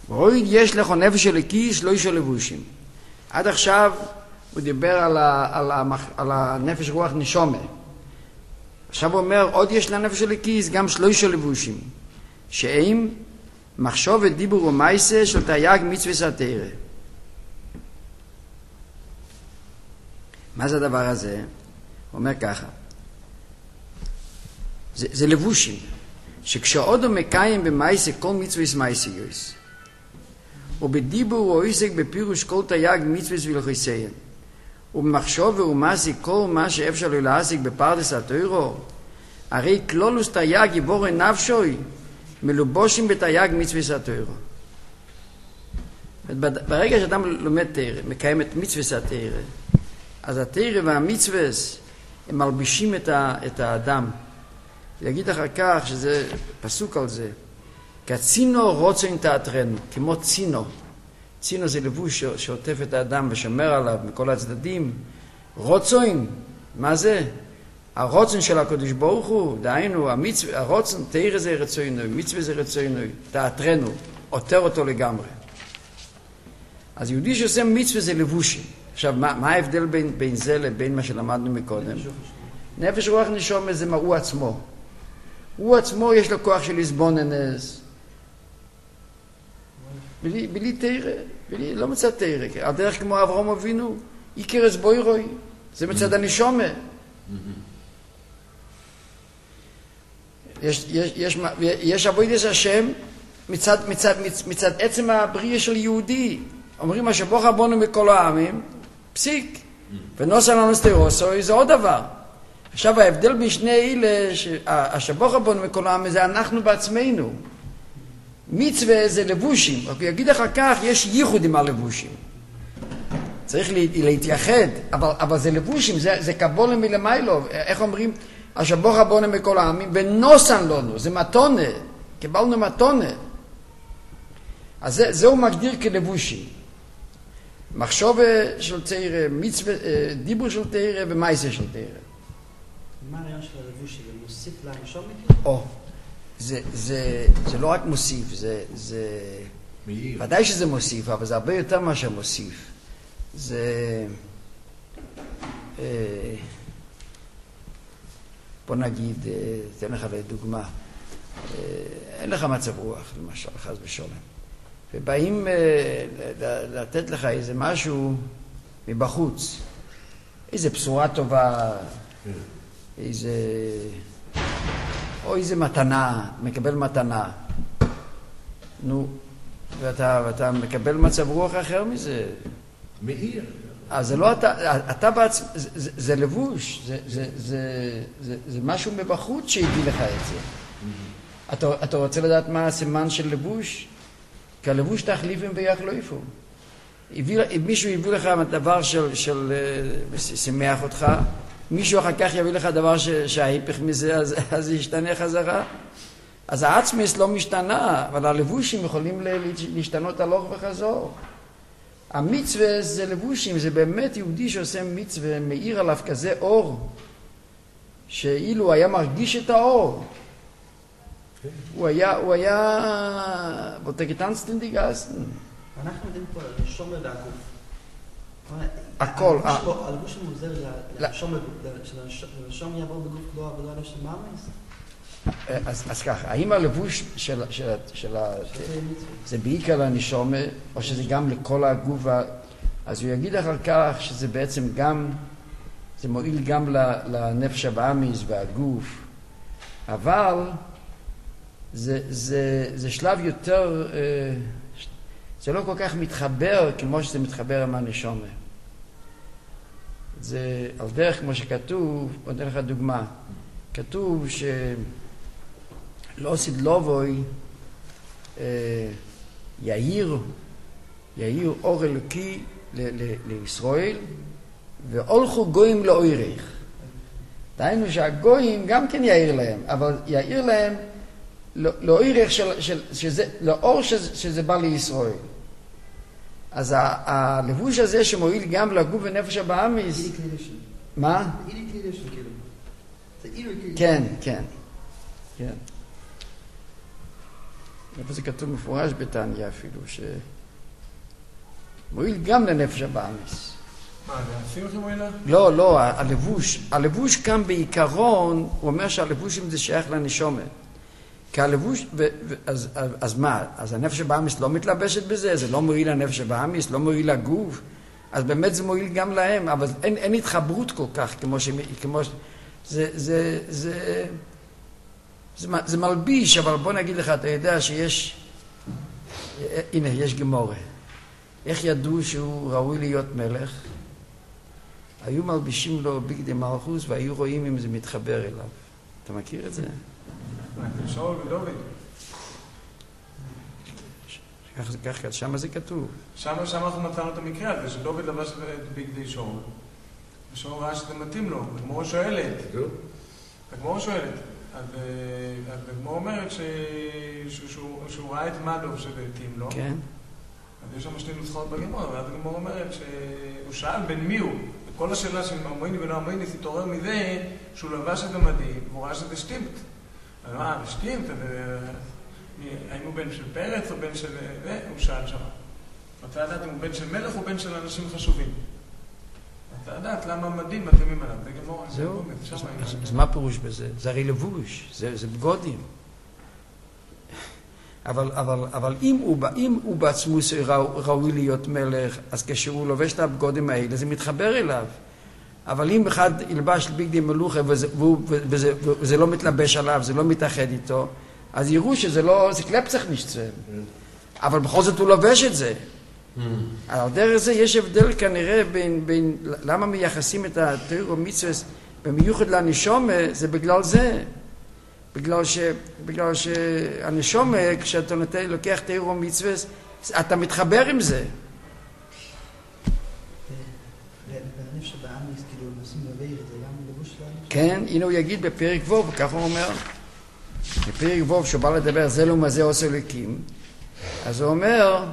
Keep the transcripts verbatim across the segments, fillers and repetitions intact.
ואויד יש לך נפש אלוקי לא יש לבושים. עד עכשיו הוא דיבר על, ה, על, ה, על הנפש רוח נשומה. עכשיו הוא אומר, עוד יש לנפש אלוקי גם שלושה לבושים. שהם מחשוב ודיבור ומעשה של תרי"ג מצוות התורה. מה זה הדבר הזה? הוא אומר ככה. זה, זה לבושים. שכשעוד הוא מקיים במעשה כל מצוות מעשיות. ובדיבור הוא עוסק בפירוש כל תרי"ג מצוות והלכותיהן. ובמחשוב ומעשה כל מה שאפשר לו לעסוק בפרדס התורה. הרי כלולוס תרי"ג גיבור נפשוי מלובושים בתרי"ג מצוות התורה. ברגע שאדם לומד תורה, מקיים את מצוות התורה, אז התורה והמצוות הם מלבישים את, ה, את האדם. יגיד אחר כך שזה פסוק על זה. כצינו רוצן תעטרנו, כמו צינו. צינו זה לבוש שעוטף את האדם ושומר עליו מכל הצדדים. רוצן, מה זה? הרוצן של הקדוש ברוך הוא, דהיינו, המצווה, הרוצן, תאיר זה רצונו, מצווה זה רצונו, תעטרנו, עוטר אותו לגמרי. אז יהודי שעושה מצווה זה לבושים. עכשיו, מה, מה ההבדל בין, בין זה לבין מה שלמדנו מקודם? נפש רוח נשמה זה מה הוא עצמו. הוא עצמו יש לו כוח של לסבוננס. בלי, בלי תאיר, בלי, לא מצד תאיר. על דרך כמו אברהם אבינו, עיקרס בוירוי, זה מצד הנשמה. יש, יש, יש, יש עבודת השם מצד, מצד, מצד, מצד עצם הבריאה של יהודי. אומרים, השבוך רבנו מכל העמים, פסיק. ונוסע לנו סטרוסוי, זה עוד דבר. עכשיו, ההבדל בין שני אלה, השבוך רבנו מכל העמים, זה אנחנו בעצמנו. מצווה זה לבושים. רק יגיד אחר כך, יש ייחוד עם הלבושים. צריך להתייחד, אבל, אבל זה לבושים, זה, זה קבולה מלמיילו. איך אומרים? השבוך רבנו מכל העמים, ונוסן לנו, זה מתונה, קיבלנו מתונה. אז זה, זה הוא מגדיר כלבושים. מחשוב של תורה, מצווה, דיבור של תורה ומעשה של תורה. מה הרעיון של הלבושים? זה מוסיף לנשום? או, זה, זה, זה לא רק מוסיף, זה, זה... ודאי שזה מוסיף, אבל זה הרבה יותר מה שמוסיף. זה... אה, בוא נגיד, תן לך לדוגמה, אין לך מצב רוח, למשל, חס ושלום. ובאים לתת לך איזה משהו מבחוץ, איזה בשורה טובה, איזה, או איזה מתנה, מקבל מתנה. נו, ואתה, ואתה מקבל מצב רוח אחר מזה. מאיר. אז זה לא אתה, אתה בעצם, זה, זה, זה לבוש, זה, זה, זה, זה, זה משהו מבחוץ שהביא לך את זה. Mm-hmm. אתה, אתה רוצה לדעת מה הסימן של לבוש? כי הלבוש תחליפים ויחלופו. אם מישהו הביא לך דבר של, של, של שמח אותך, מישהו אחר כך יביא לך דבר ש, שההיפך מזה, אז, אז ישתנה חזרה. אז העצמס לא משתנה, אבל הלבושים יכולים להשתנות הלוך וחזור. המצווה זה לבושים, זה באמת יהודי שעושה מצווה, מאיר עליו כזה אור, שאילו היה מרגיש את האור, הוא היה, הוא היה, בוטקטנסטן דיגסטן. אנחנו יודעים פה על שומר והגוף. הכל. הלבוש מוזר שלשום יעבור בגוף כדור עבודה לשם מאמס? אז, אז ככה, האם הלבוש של, של, של ה... זה בעיקר לנשומה, או שזה גם לכל הגוף, אז הוא יגיד אחר כך שזה בעצם גם, זה מועיל גם לנפש הבאמיס והגוף, אבל זה, זה, זה שלב יותר, זה לא כל כך מתחבר כמו שזה מתחבר עם הנשומה. זה על דרך כמו שכתוב, עוד דרך הדוגמה, כתוב ש... לא סדלובוי יאיר, יאיר אור אלוקי לישראל, ואולכו גויים לאוירך. דהיינו שהגויים גם כן יאיר להם, אבל יאיר להם לאוירך של, של, שזה, לאור שזה, שזה בא לישראל. אז הלבוש הזה שמועיל גם לגוף ונפש הבאמיס. מה? כן, כן, כן. איפה זה כתוב מפורש בתניא אפילו, שמועיל גם לנפש הבאמיס. מה, זה עושים מועילה? לא, לא, הלבוש, הלבוש כאן בעיקרון, הוא אומר שהלבושים זה שייך לנשומת. כי הלבוש, ו, ו, אז, אז מה, אז הנפש הבאמיס לא מתלבשת בזה, זה לא מועיל לנפש הבאמיס, לא מועיל לגוף, אז באמת זה מועיל גם להם, אבל אין, אין התחברות כל כך, כמו ש... כמו ש זה, זה, זה, זה, זה מלביש, אבל בוא נגיד לך, אתה יודע שיש, הנה, יש גמורה. איך ידעו שהוא ראוי להיות מלך? היו מלבישים לו בגדי מלכוס, והיו רואים אם זה מתחבר אליו. אתה מכיר את זה? שאול ודוד. כך, שם זה כתוב. שם אנחנו מצאנו את המקרה הזה, שדוד לבש את בגדי שאול. ושאול ראה שזה מתאים לו, הגמורה שואלת. הגמורה שואלת. אז הגמורה אומרת שהוא ראה את מדוב שהתאים לו. כן. אז יש שם שתי נוסחאות בגמורה, ואז הגמורה אומרת שהוא שאל בין מי הוא. וכל השאלה של אמויני ולא אמויני תתעורר מזה שהוא לבש את המדים, והוא ראה שזה שטימפט. אז מה, זה שטימפט? האם הוא בן של פרץ או בן של... הוא שאל שם. רוצה לדעת אם הוא בן של מלך או בן של אנשים חשובים. רוצה לדעת למה המדים מתאימים עליו. זה גמורה. זהו. אז מה פירוש בזה? זה הרי לבוש, זה בגודים. אבל, אבל, אבל אם הוא, אם הוא בעצמו ראוי להיות מלך, אז כשהוא לובש את הבגודים האלה, זה מתחבר אליו. אבל אם אחד ילבש בגדי מלוכה וזה, וזה, וזה לא מתלבש עליו, זה לא מתאחד איתו, אז יראו שזה לא, זה קלפצח נשצם. אבל בכל זאת הוא לובש את זה. על דרך זה יש הבדל כנראה בין, בין, למה מייחסים את התורה ומצווה במיוחד לנשומה, זה בגלל זה. בגלל ש, בגלל שהנשומה, כשאתה נותן, לוקח תורה ומצווה, אתה מתחבר עם זה. והנפש הבאמיס, כאילו, נושאים לבאר את זה, גם לבוש שלנו? כן, הנה הוא יגיד בפרק ווב, ככה הוא אומר. בפרק ווב, שהוא בא לדבר, זה לא מה זה עושה אלוקים, אז הוא אומר,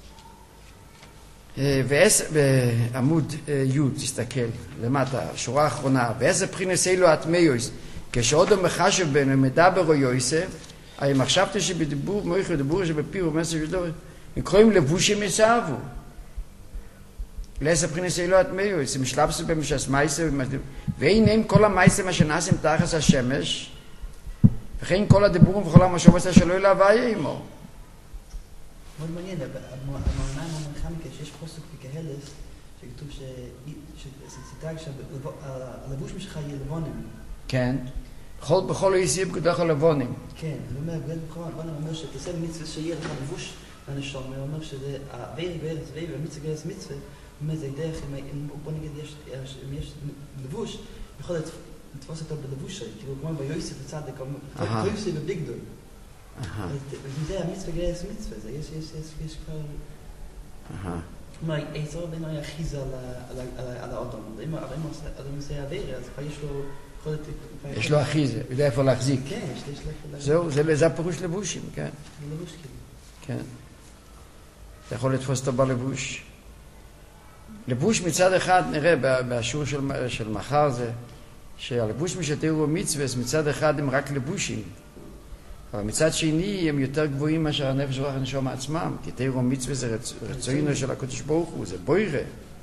בעמוד י' תסתכל למטה, שורה האחרונה, ואיזה בחינס אלו הטמאוס, כשעוד הוא מחשב בין המדבר או יוסף, אני מחשבתי שבדיבור מויך ודיבור שבפיר ומסר שדור, הם קוראים לבושים יסעבו. לאיזה בחינס אלו הטמאוס, הם שלבסו במשס מייסה, והנה כל המייסה מה שנעשים תחת השמש, וכן כל הדיבורים וכל המשובס שלא אלא הוויה עמו. מאוד מעניין, המעניים המנחמיקה שיש פוסק בקהלס, שכתוב שציטג שהלבוש משך יהיה לבונים. כן. בכל היסיב כתוך הלבונים. כן, הוא אומר, בכל הלבונים אומר שתעשה מצווה שיהיה לך לבוש לנשום, הוא אומר שזה הווי בארץ ווי ומצווה גרס מצווה, הוא אומר, זה דרך, בוא נגיד, אם יש לבוש, יכול לתפוס אותו בלבוש, כאילו כמו ביוסף בצדק, ביוסף בביגדוי. וזה המצווה גרס מצווה, זה יש, יש, יש, יש כבר... כלומר, איזו בין היה חיזה על האדום, אבל אם האדום עושה אווירה, אז כבר יש לו... יש לו אחיזה, הוא יודע איפה להחזיק. כן, יש לו איפה... זהו, זה הפירוש לבושים, כן. לבוש כאילו. כן. אתה יכול לתפוס אותו בלבוש. לבוש מצד אחד, נראה בשיעור של מחר זה, שהלבוש משתירו מצווה, מצד אחד הם רק לבושים. אבל מצד שני הם יותר גבוהים מאשר הנפש רוח הנשום עצמם, כי תירו מצווה זה רצוינו של הקדוש ברוך הוא, זה בוירה.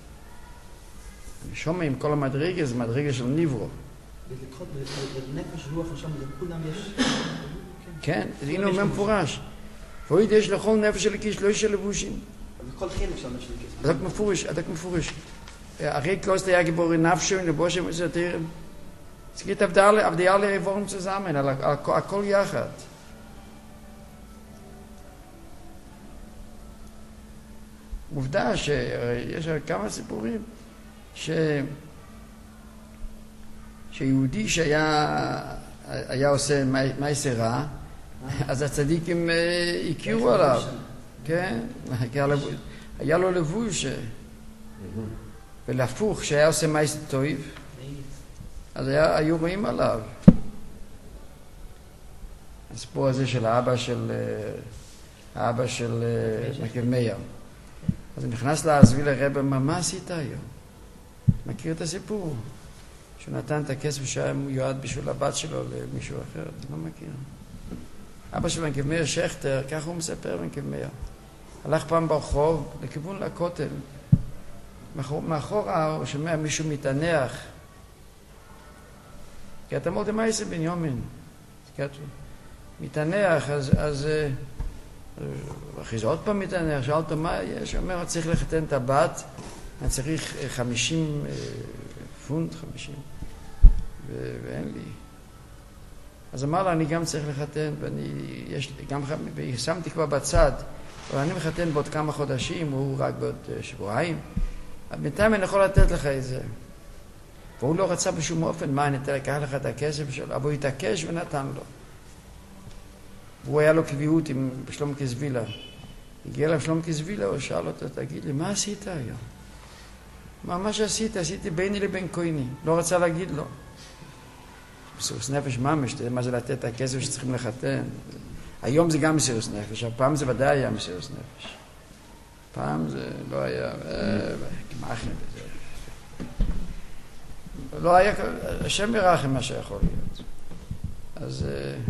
הנשום עם כל המדרגה זה מדרגה של ניברו. בנפש רוח הנשום זה כולם יש... כן, הנה אומר מפורש. ואוהד יש לכל נפש של הקיש לא יש של לבושים. וכל חלק של נפש של הקיש. הדק מפורש, הדק מפורש. אחרי קלוסט היה גיבורי נפשו, לבושם וזה תירם. Es geht auf die alle, auf die alle Reformen zusammen, הכל יחד. עובדה שיש כמה סיפורים ש... שיהודי שהיה היה עושה מעשה רע, אז הצדיקים הכירו עליו. כן? היה לו לבוש. ולהפוך, שהיה עושה מעשה טוב, אז היה, היו רואים עליו. הסיפור הזה של האבא של האבא של מקיב מאיר. אז הוא נכנס לעזבי לרבא, מה, מה עשית היום? מכיר את הסיפור? שהוא נתן את הכסף שהיה מיועד בשביל הבת שלו למישהו אחר, לא מכיר. אבא של רב מאיר שכטר, ככה הוא מספר רב מאיר. הלך פעם ברחוב לכיוון לכותל. מאחורה הוא שומע מישהו מתענח. כי אתה אמרת, מה יעשה בנימין? מתענח, אז, אז אחרי זה עוד פעם מתענח, שאל אותו מה יש? הוא אומר, צריך לחתן את הבת, אני צריך חמישים פונט, חמישים, ואין לי. אז אמר לה, אני גם צריך לחתן, ואני יש, גם, שמתי כבר בצד, אבל אני מחתן בעוד כמה חודשים, הוא רק בעוד שבועיים. בינתיים אני יכול לתת לך את זה. והוא לא רצה בשום אופן, מה, אני אקח לך את הכסף שלו, אבל הוא התעקש ונתן לו. והוא היה לו קביעות עם שלומקה זבילה. הגיע לה שלומקה זבילה, הוא שאל אותו, תגיד לי, מה עשית היום? מה, מה שעשית, עשיתי ביני לבין כהני. לא רצה להגיד לו. מסירות נפש ממש, אתה יודע מה זה לתת את הכסף שצריכים לחתן. היום זה גם מסירות נפש, אבל פעם זה ודאי היה מסירות נפש. פעם זה לא היה, כמעט בזה. לא היה, השם ירחם מה שיכול להיות. אז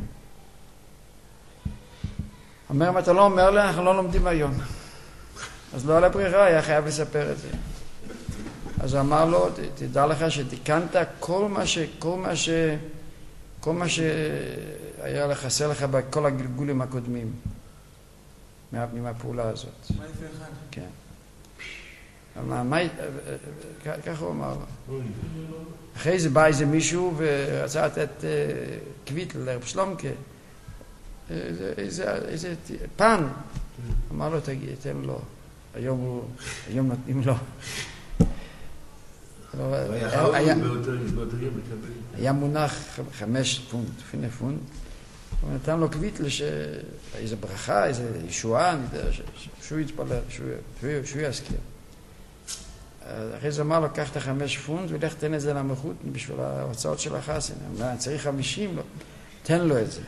אומר, אם אתה לא אומר לי, אנחנו לא לומדים היום. אז לא על הברירה, היה חייב לספר את זה. אז הוא אמר לו, תדע לך שתיקנת כל מה ש... כל מה ש... כל מה שהיה חסר לך בכל הגלגולים הקודמים. מהפעולה הזאת. מה יפה אחד? כן. מה, מה, ככה הוא אמר לו. אחרי זה בא איזה מישהו ורצה לתת קוויט לרב שלומקה. איזה פן. אמר לו, תגיד, תן לו. היום הוא, היום נותנים לו. היה מונח חמש פונט, פיני פונט. הוא נתן לו קוויט איזה ברכה, איזה ישועה, שהוא יתפלל, שהוא יזכיר. אחרי זה אמר לו, קח את החמש פונט ולך תן את זה למלכות בשביל ההוצאות של החסן. אני צריך חמישים, תן לו את זה.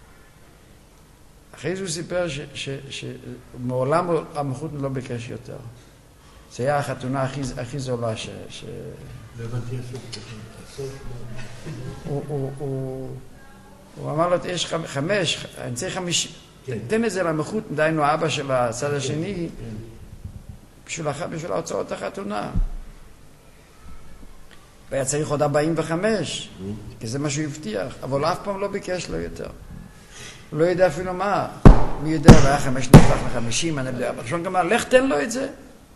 אחרי זה הוא סיפר שמעולם המלכות לא ביקש יותר. זה היה החתונה הכי זולה ש... לא הבנתי הסוף. הוא אמר לו, יש חמש, אני צריך חמישים. תן את זה למלכות, דיינו האבא של הצד השני, בשביל ההוצאות החתונה. והיה צריך עוד ארבעים וחמש, כי זה מה שהוא הבטיח, אבל אף פעם לא ביקש לו יותר. הוא לא יודע אפילו מה. מי יודע, והיה חמש נפח לחמישים, אני יודע, אבל שון גמר, לך תן לו את זה.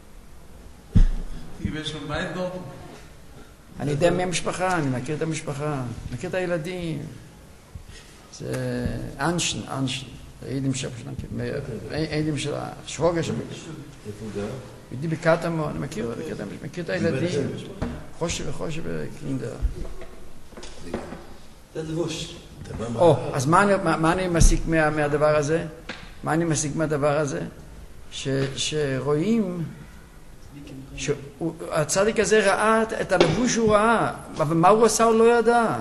יש לו בית דור? אני יודע מי המשפחה, אני מכיר את המשפחה, מכיר את הילדים. זה אנשן, אנשן. העידים של העידים של השרוגה של... איפה הוא גר? הייתי בקטמון, אני מכיר, מכיר את הילדים. חושב וחושב וקינדר. זה לבוש. או, אז מה אני מסיק מהדבר הזה? מה אני מסיק מהדבר הזה? שרואים שהצדיק הזה ראה את הלבוש שהוא ראה, אבל מה הוא עשה הוא לא ידע.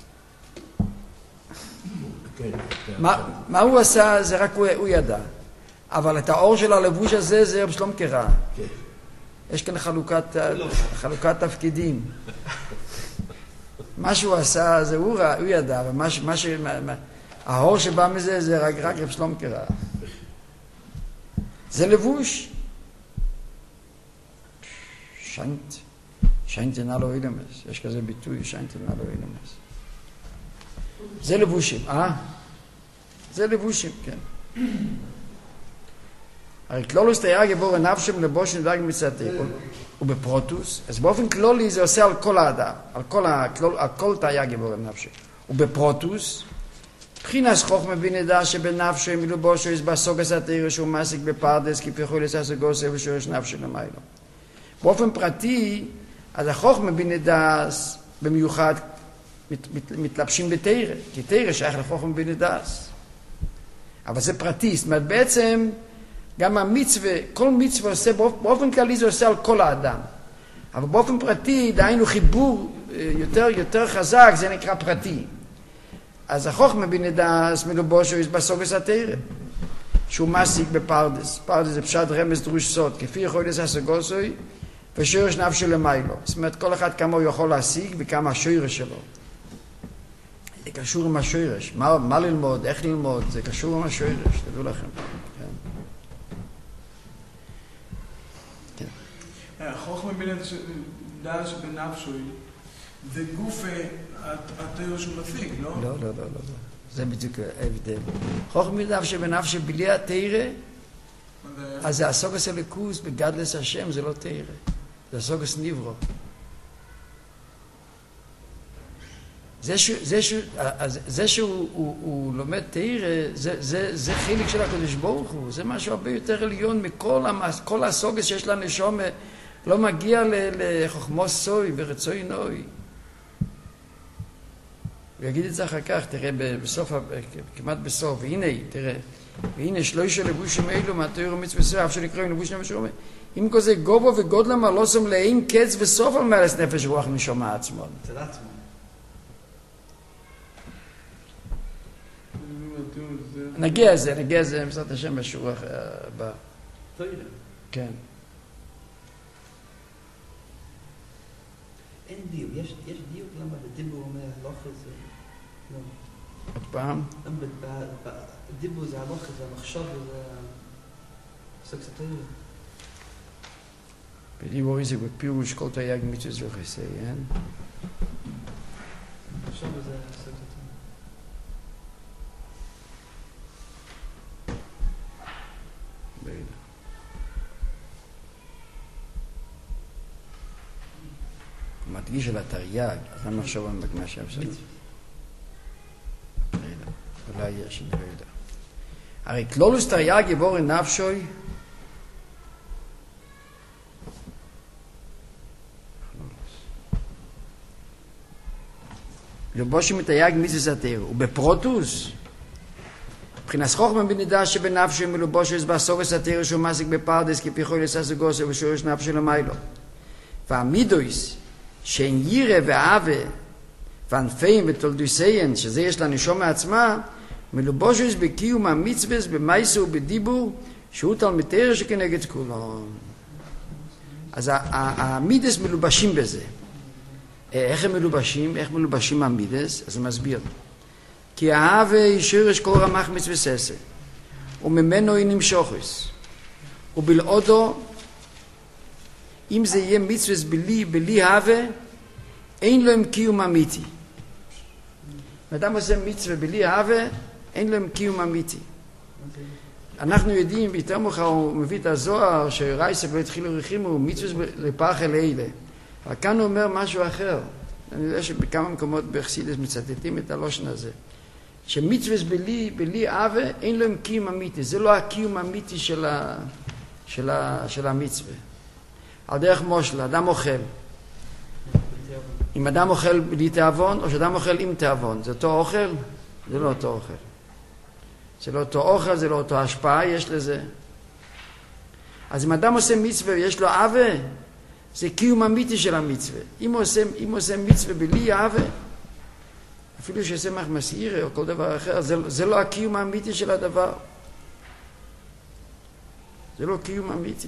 מה הוא עשה זה רק הוא ידע. אבל את האור של הלבוש הזה זה רב שלומקה ראה. יש כאן חלוקת תפקידים. מה שהוא עשה זה הוא ראה, הוא ידע, אבל האור שבא מזה זה רק רב שלומקה ראה. זה לבוש. שיינט, שיינט נאלו אילמס, יש כזה ביטוי, שיינט נאלו אילמס. זה לבושים, אה? זה לבושים, כן. הרי כלולוס תהיה גבור נפשם לבוש נדאג מצאתי, ובפרוטוס, אז באופן כלולי זה עושה על כל האדם, על כל, הכלול, על כל תהיה גבור נפשם. ובפרוטוס, בחינס חוכמה בנדע שבנפשו מלובושו יש בסוגס התאיר שהוא מעסיק בפרדס, כי פרחו לסס הגוסה ושורש נפשו למיילו. באופן פרטי, אז החוכמה בנדס במיוחד מת, מת, מתלבשים בתאיר, כי תאיר שייך לחוכמה בנדס. אבל זה פרטי, זאת אומרת בעצם גם המצווה, כל מצווה עושה, באופן כללי זה עושה על כל האדם. אבל באופן פרטי, דהיינו חיבור יותר, יותר חזק, זה נקרא פרטי. אז החוכמה בנדס מלובושו יש בסוגס התאיר, שהוא מעסיק בפרדס. פרדס זה פשט רמז דרוש סוד, כפי יכול לסס הגוסוי, ושורש נפשו למיילו. זאת אומרת, כל אחד כמה הוא יכול להשיג וכמה השורש שלו. זה קשור עם השורש. מה, מה ללמוד, איך ללמוד, זה קשור עם השורש, תדעו לכם. כן. כן. החוכמה דעת שבנפשוי, זה גוף התיאור שהוא משיג, לא? לא, לא, לא, לא. זה בדיוק ההבדל. חוכמה דעת שבנפשי בלי התירה, אז זה הסוגס הליכוס בגדלס השם, זה לא תירה. זה הסוגס נברו. זה שהוא, זה שהוא, זה שהוא הוא, הוא לומד תירה, זה, זה, זה חלק של הקדוש ברוך הוא. זה משהו הרבה יותר עליון מכל המס, כל הסוגס שיש לנשום, לא מגיע לחוכמו סוי ורצוי נוי. הוא יגיד את זה אחר כך, תראה, בסוף, כמעט בסוף, והנה, תראה, והנה שלושה לבושים אלו מהתיאור ומצווה סוף, אף שנקראים לבושים נפש רומא. אם כל זה גובו וגודלה מלוסם לאין קץ וסוף על מלס נפש רוח נשום העצמון. אצל עצמו. נגיע לזה, נגיע לזה, בעזרת השם בשיעור הבא. כן. אין דיוק, יש דיוק למה בדיבור אומר הלוך זה... עוד פעם? בדיבור זה הלוך זה המחשוב וזה... סקסטריה. בדיבור זה בפירוש כל תייג מצווה וחסי, אין? מחשוב וזה סקסטריה. מדגיש על התרי"ג, אז למה עכשיו אני בגמרא שם שלו? אולי יש, אני לא יודע. הרי כלולוס תרי"ג יבור אין נפשוי, לבושים מתרי"ג מצווה התורה, ובפרוטוס, מבחינת חוכמה בנידה שבנפשוי מלובושס בסוגס התורה שהוא מעסיק בפרדס כפי חוי לססגוסו ושורש נפשוי למיילו. והמידויס שאין ירא ואהבה וענפים ותולדוסיין, שזה יש לנשום מעצמה, מלובושס בקיום המצווס במייסו ובדיבור, שהוא תלמיד תורה שכנגד כולו. אז המידס מלובשים בזה. איך הם מלובשים? איך מלובשים המידס? אז הוא מסביר. כי האהבה היא שורש כל רמ"ח מצווה ססה, וממנו היא נמשוכס. ובלעודו, אם זה יהיה מצווה בלי, בלי אהבה, אין לו עם קיום אמיתי. אדם עושה מצווה בלי אהבה, אין לו עם קיום אמיתי. אנחנו יודעים, ביותר מאוחר הוא מביא את הזוהר, שרייסק לא התחילו רחימו, מצווה לפח אל אלה. אבל כאן הוא אומר משהו אחר. אני יודע שבכמה מקומות בחסידות מצטטים את הלושן הזה. שמצווה בלי, בלי אהבה, אין לו עם קיום אמיתי. זה לא הקיום האמיתי של, ה, של, ה, של המצווה. על דרך מושל, אדם אוכל. אם אדם אוכל בלי תאבון, או שאדם אוכל עם תאבון, זה אותו אוכל? זה לא אותו אוכל. זה לא אותו אוכל, זה לא אותו השפעה, יש לזה. אז אם אדם עושה מצווה ויש לו אהבה, זה קיום אמיתי של המצווה. אם הוא עושה, אם הוא עושה מצווה בלי אהבה, אפילו שעושה מחמסעירה או כל דבר אחר, זה, זה לא הקיום האמיתי של הדבר. זה לא קיום אמיתי.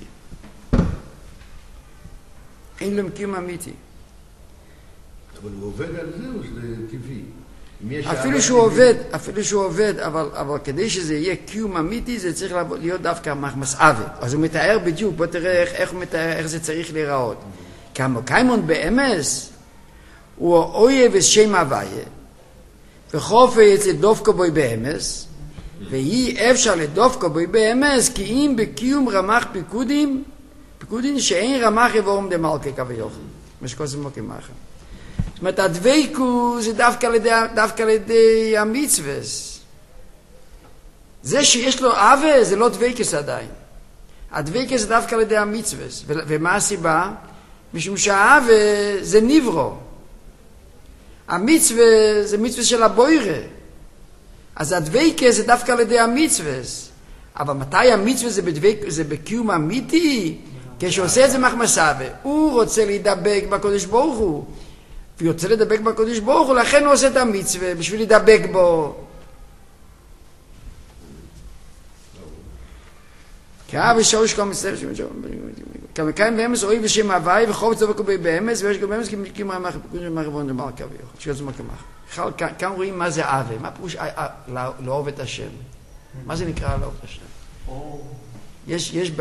אין להם קיום אמיתי. אבל הוא עובד על זה או שזה טבעי? אפילו שהוא עובד, אפילו שהוא עובד, אבל, אבל כדי שזה יהיה קיום אמיתי, זה צריך להיות דווקא מחמס עבד. אז הוא מתאר בדיוק, בוא תראה איך, איך, מתאר, איך זה צריך להיראות. כמו קיימון באמס, הוא אויב את שם הוויה, וחופה יצא דופקו בוי באמס, ואי אפשר לדופקו בוי באמס, כי אם בקיום רמ"ח פיקודים, פיקודים שאין רמ"ח יבורם דמלכה כביוכל. משקוסם מוקים מאחר. זאת אומרת, הדבקו זה דווקא לידי, דווקא לידי המצווס. זה שיש לו אהבה זה לא דבקס עדיין. הדבקס זה דווקא לידי המצווס. ו- ומה הסיבה? משום שהאהבה זה נברו. המצווה זה מצווה של הבוירה. אז הדבקס זה דווקא לידי המצווס. אבל מתי המצווה זה, בדבק, זה בקיום אמיתי? כשעושה את זה מחמסה, והוא רוצה להידבק בקודש ברוך הוא. והוא רוצה לדבק בקודש ברוך הוא, לכן הוא עושה את המצווה, בשביל להידבק בו. כאב ושורש כל מצווה, כמקיים באמס רואים בשם הוואי וחוב צובק ובי באמס ויש גם באמס כמו מהרבון למלכה ויוחד שיוצא מקמח. כאן רואים מה זה אהבה, מה פירוש לאהוב את השם. מה זה נקרא לאהוב את השם? יש, יש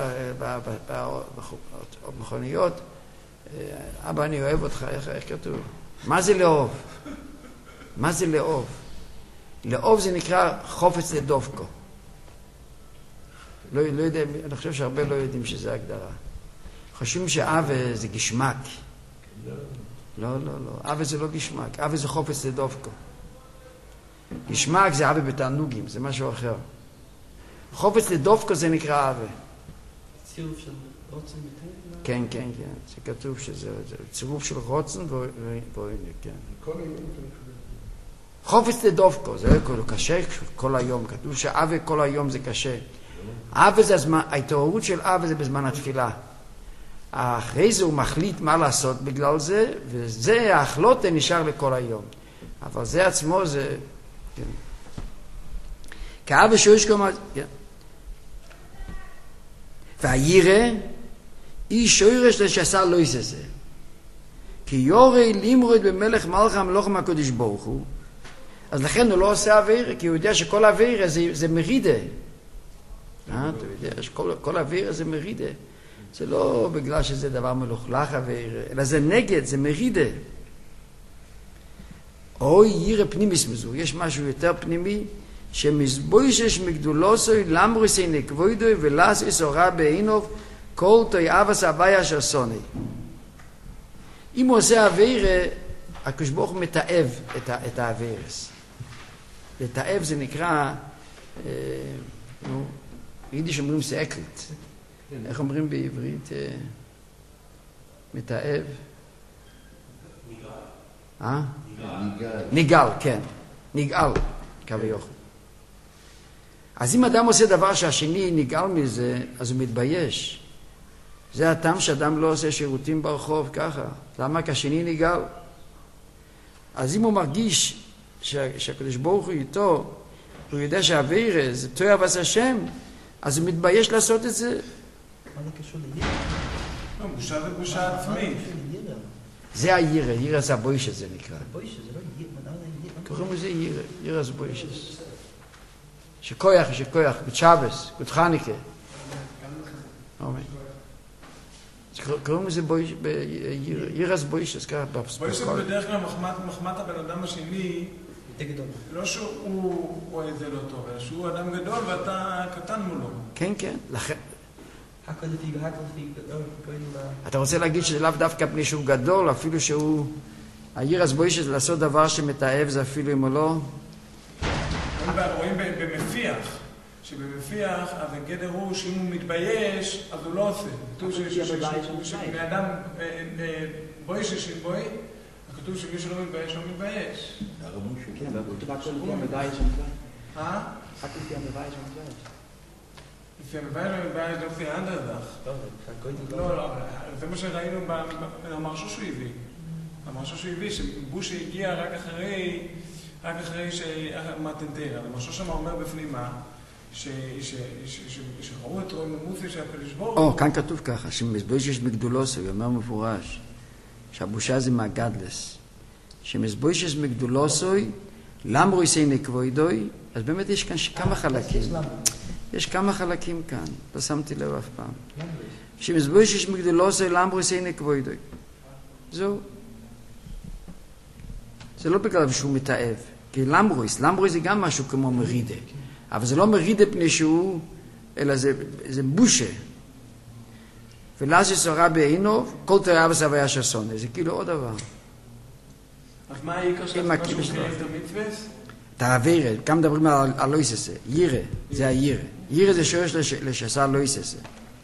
במכוניות, אבא אני אוהב אותך, איך, איך כתוב? מה זה לאהוב? מה זה לאהוב? לאהוב זה נקרא חופץ לדופקו. לא, לא יודע, אני חושב שהרבה לא יודעים שזה הגדרה. חושבים שאהבה זה גשמק. לא, לא, לא. אהבה זה לא גשמק. אהבה זה חופץ לדופקו. גשמק זה אהבה בתענוגים, זה משהו אחר. חופץ לדופקו זה נקרא אהבה. צירוף של רוצן וטוב? כן, כן, כן. זה כתוב שזה צירוף של רוצן ועוינה, כן. כל היום חופץ לדופקו, זה קשה כל היום. כתוב שאהבה כל היום זה קשה. אהבה זה הזמן, ההתעוררות של אהבה זה בזמן התפילה. אחרי זה הוא מחליט מה לעשות בגלל זה, וזה ההחלטה נשאר לכל היום. אבל זה עצמו זה... כן. כאהבה שיש כמה... כן. והירא היא שוירש לשעשה לא יססה. כי יורי לימרד במלך מלכה המלוך מהקודש ברוך הוא, אז לכן הוא לא עושה אוויר, כי הוא יודע שכל אוויר זה, זה מרידה. אה, אתה יודע שכל אוויר זה מרידה. זה לא בגלל שזה דבר מלוכלך אוויר, אלא זה נגד, זה מרידה. אוי ירא פנימיס מזו, יש משהו יותר פנימי, שמזבוישש מגדולוסוי למרוסי נקבוידוי ולס איסורה בעינוב כל תוי אבס הוויה של סוני. אם הוא עושה אוויר, הקדוש ברוך הוא מתאב את, את האווירס. לתאב זה נקרא, אה, נו, ביידיש אומרים סאקלט. איך אומרים בעברית? אה, מתאב? ניגל. אה? ניגל. ניגל, כן. ניגל, כביכול. אז אם אדם עושה דבר שהשני ניגל מזה, אז הוא מתבייש. זה הטעם שאדם לא עושה שירותים ברחוב ככה. למה? כי השני ניגל. אז אם הוא מרגיש שהקדוש ברוך הוא איתו, הוא יודע שהאוויר זה תוי אבס השם, אז הוא מתבייש לעשות את זה. מה זה קשור לירא? לא, בושה זה בושה עצמית. זה הירא, ירא זה הבויש הזה נקרא. בויש, זה לא ירא. קוראים לזה ירא, ירא זה בויש. שכויח, שכויח, בצ'אבס, בצ'חניקה. אמן. קוראים לזה בויש, ירא זה בויש, אז ככה בפספורט. בויש זה בדרך כלל מחמת הבן אדם השני, לא שהוא איזה לא טוב, אלא שהוא אדם גדול ואתה קטן מולו. כן, כן, לכן. אתה אתה רוצה להגיד שזה לאו דווקא פני שהוא גדול, אפילו שהוא... הירא זה בויש זה לעשות דבר שמתאהב זה אפילו אם הוא לא... רואים במפיח, שבמפיח הגדר הוא שאם הוא מתבייש, אז הוא לא עושה. כתוב שבני אדם בוי ששין בוי, כתוב שמי שלא מתבייש לא מתבייש. כן, אבל כתוב הכל לפי המבייש המתבייש. אה? רק לפי המבייש המתבייש. לפי המבייש המתבייש לא לפי האנדרדך. לא, לא, זה מה שראינו במרשו שהוא הביא. המרשו שהוא הביא, שבוש הגיע רק אחרי... רק אחרי שהמתנתר, המשהו שם אומר בפנימה, שראו את רואי ממוסי של הקדוש ברוך הוא. או, כאן כתוב ככה, שמזבוישש מגדולוסו, הוא אומר מפורש, שהבושה זה מהגדלס. שמזבוישש מגדולוסו, למרו יסי נקבוידוי, אז באמת יש כאן כמה חלקים. יש כמה חלקים כאן, לא שמתי לב אף פעם. שמזבוישש מגדולוסו, למרו יסי נקבוידוי. זהו. זה לא בגלל שהוא מתאהב, כי למרויס, למרויס זה גם משהו כמו מרידה, אבל זה לא מרידה פני שהוא, אלא זה, זה בושה. ולאז יסורה בעינו, כל תאהב אבס הוויה של שונא, זה כאילו עוד דבר. אז מה העיקר שלך מה שהוא קיים את המצווס? את האווירה, כאן מדברים על הלא יססה, ירא, זה הירא. ירא זה שורש לשעשה לא יססה.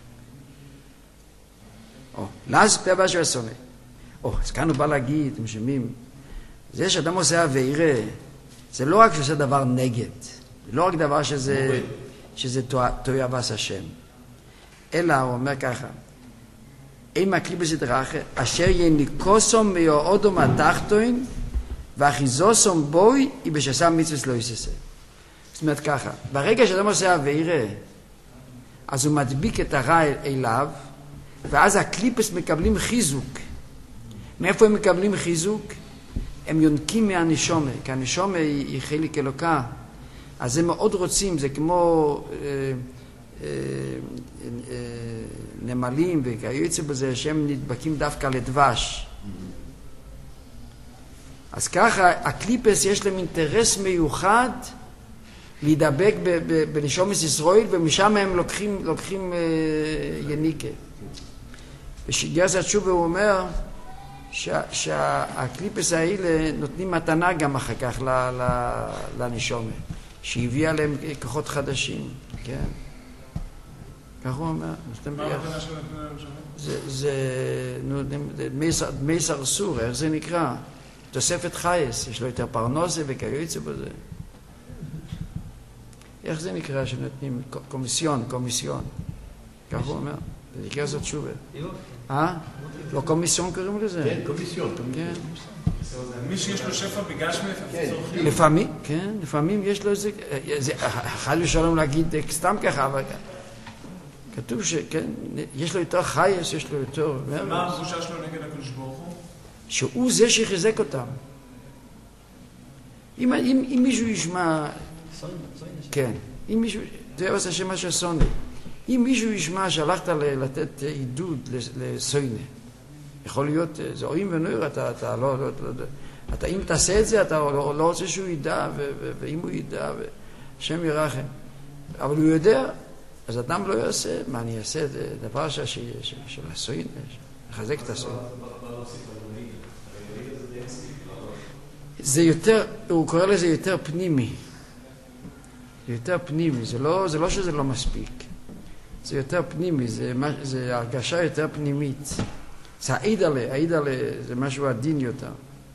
או, לאז תאהב אבס של שונא. או, אז כאן הוא בא להגיד, אתם שומעים, זה שאדם עושה אווירה, זה לא רק שעושה דבר נגד, זה לא רק דבר שזה, שזה תוי אבס השם, אלא הוא אומר ככה, אין מקליב בסדרחה, אשר יניקוסום מיועודו מהתחתוין, ואחיזוסום בוי, היא בשעשה מצווס לא יססה. זאת אומרת ככה, ברגע שאדם עושה אווירה, אז הוא מדביק את הרע אליו, ואז הקליפס מקבלים חיזוק. מאיפה הם מקבלים חיזוק? הם יונקים מהנשומה, כי הנשומה היא, היא חלק אלוקה. אז הם מאוד רוצים, זה כמו אה, אה, אה, נמלים וכיוצא בזה, שהם נדבקים דווקא לדבש. אז ככה, הקליפס יש להם אינטרס מיוחד להידבק בנשומת ישראל, ומשם הם לוקחים, לוקחים אה, יניקה. ושגרס התשובה הוא אומר שה, שהקליפס האלה נותנים מתנה גם אחר כך לנשומת, שהביאה להם כוחות חדשים, כן? כך הוא אומר. מה המתנה של נתנה לנשומת? זה, זה, נו, דמי סרסור, איך זה נקרא? תוספת חייס, יש לו יותר פרנוסה וכיוצא בזה. איך זה נקרא שנותנים? קומיסיון, קומיסיון. כך הוא אומר. זה נקרא זאת תשובה. אה? לא קומיסיון קוראים לזה? כן, קומיסיון. כן. מי שיש לו שפע בגשמי, צורכים. לפעמים, כן, לפעמים יש לו איזה... חל ושלום להגיד סתם ככה, אבל... כתוב שכן, יש לו יותר חייס, יש לו יותר... מה התחושה שלו נגד הקדוש ברוך הוא? שהוא זה שחיזק אותם. אם, אם, אם מישהו ישמע... כן, אם מישהו... זה עושה שמה שסוני. אם מישהו ישמע שהלכת לתת עידוד לסוינה, יכול להיות, זה אוים ונויר, אתה, אתה לא, לא, לא, אתה, אם תעשה את זה, אתה לא, לא רוצה שהוא ידע, ו, ו, ואם הוא ידע, השם ירחם. אבל הוא יודע, אז אדם לא יעשה, מה אני אעשה? זה דבר ש, ש, ש, של הסוינה, לחזק את הסוינה. זה יותר, הוא קורא לזה יותר פנימי. זה יותר פנימי, זה לא, זה לא שזה לא מספיק. זה יותר פנימי, זה, זה הרגשה יותר פנימית. זה העידלה, העידלה זה משהו עדין יותר.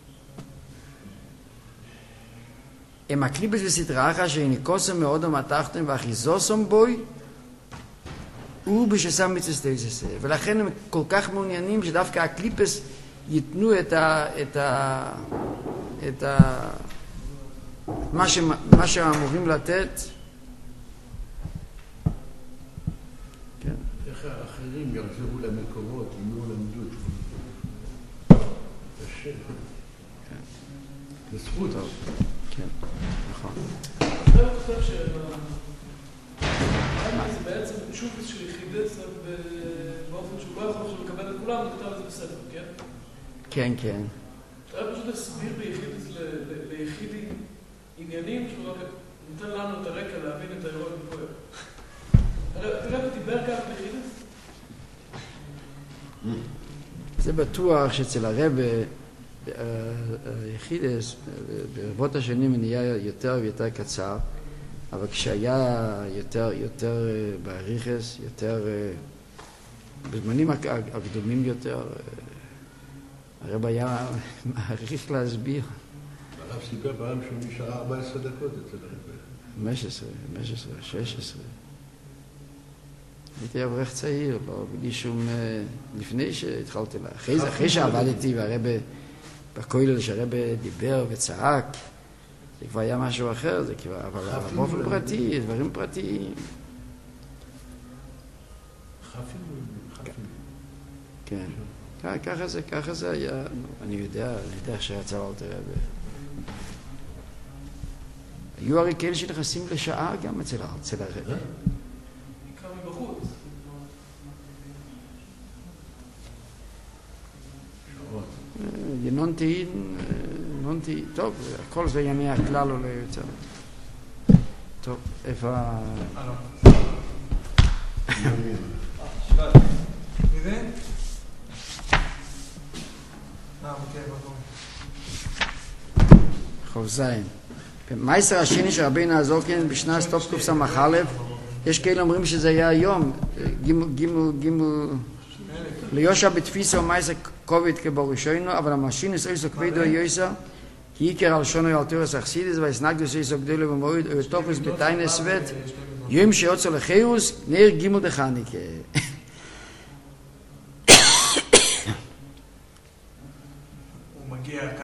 הם הקליפס בסדרה אחת שהניקוסם מאוד המתחתם ואחיזוסם בוי הוא בשסם מצסטייסס. ולכן הם כל כך מעוניינים שדווקא הקליפס ייתנו את ה... את ה... את ה... מה, ש... מה שהם אמורים לתת. כן. איך האחרים יחזרו למקורות, אם לא למדו את זה? כן. זה זכות. טוב. כן, נכון. זה הוא חושב ש... זה בעצם שוב איזשהו יחידס באופן שהוא לא יכול עכשיו לקבל את כולם, הוא כתב את זה בספר, כן? כן, כן. אתה היה פשוט להסביר ביחידס ליחידי עניינים שהוא רק נותן לנו את הרקע להבין את האירוע בפועל. הרב דיבר כך ביחידס? זה בטוח שאצל הרב היחידס ברבות השנים נהיה יותר ויותר קצר, אבל כשהיה יותר, יותר בעריכס, יותר בזמנים הקדומים יותר, הרב היה מעריך להסביר. הרב סיפר פעם שהוא נשאר ארבע עשרה דקות אצל הרב. חמש עשרה, חמש עשרה, שש עשרה. הייתי אברך צעיר, לא בלי שום... לפני שהתחלתי לה. אחרי, אחרי שעבדתי והרב בכולל שהרב דיבר וצעק, זה כבר היה משהו אחר, זה כבר... אבל באופן פרטי, דברים פרטיים. חפים? חפים. כן. ככה זה, ככה זה היה, אני יודע, אני יודע שיצא אל תראה. היו הרי כאלה שנכנסים לשעה גם אצל הרב. בעיקר מבחוץ. ינון תהין, ינון תהין, טוב, הכל זה ימי הכלל עולה יותר. טוב, איפה... הלו. מי זה? אה, אוקיי, בקום. חוב זין. במייסר השני של רבינו הזוקן בשנת סטוף קוף סמך א', יש כאלה אומרים שזה היה היום, גימו, גימו, גימו, ליושע בתפיסו מייסר קוביד כבור ראשונו, אבל המשינס איסו כבדו יויסר, כי עיקר על שונו על תורס אכסידס, והסנגדוס איסו גדולו ומועד, או תופס בתיינס ות, יום שיוצא לחירוס, נר גימו דחניקה. הוא מגיע